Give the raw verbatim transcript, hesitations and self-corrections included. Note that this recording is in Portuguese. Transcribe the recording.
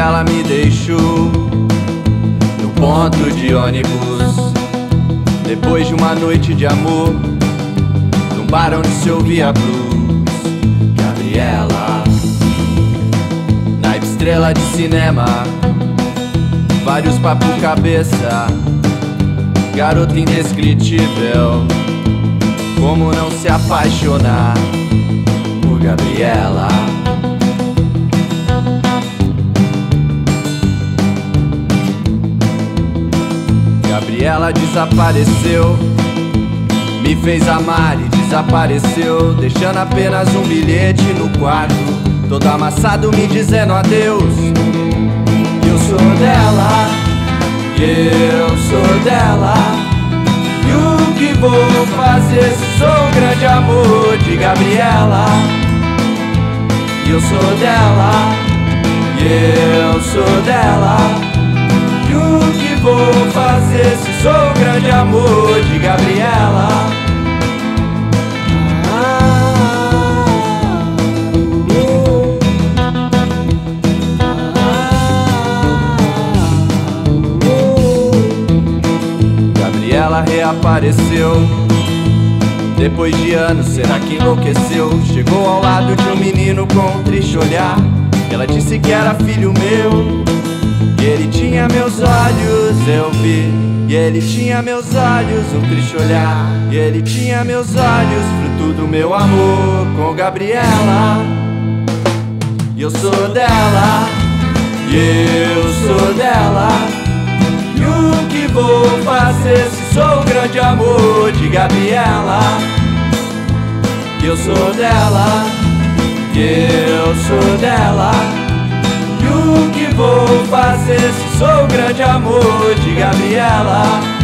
Gabriela me deixou no ponto de ônibus, depois de uma noite de amor, num bar onde se ouvia blues. Gabriela, naipe estrela de cinema, vários papo cabeça, garota indescritível. Como não se apaixonar por Gabriela? Gabriela desapareceu, me fez amar e desapareceu, deixando apenas um bilhete no quarto, todo amassado me dizendo adeus. Eu sou dela, eu sou dela, e o que vou fazer se sou o grande amor de Gabriela? Eu sou dela, eu sou dela, e o que vou fazer se sou o grande amor de Gabriela? Ela reapareceu depois de anos, será que enlouqueceu? Chegou ao lado de um menino com um triste olhar. Ela disse que era filho meu, e ele tinha meus olhos, eu vi. E ele tinha meus olhos, um triste olhar. E ele tinha meus olhos, fruto do meu amor com Gabriela. E eu sou dela, e eu sou dela, e o que vou fazer se sou o grande amor de Gabriela? Eu sou dela, eu sou dela, e o que vou fazer se sou o grande amor de Gabriela?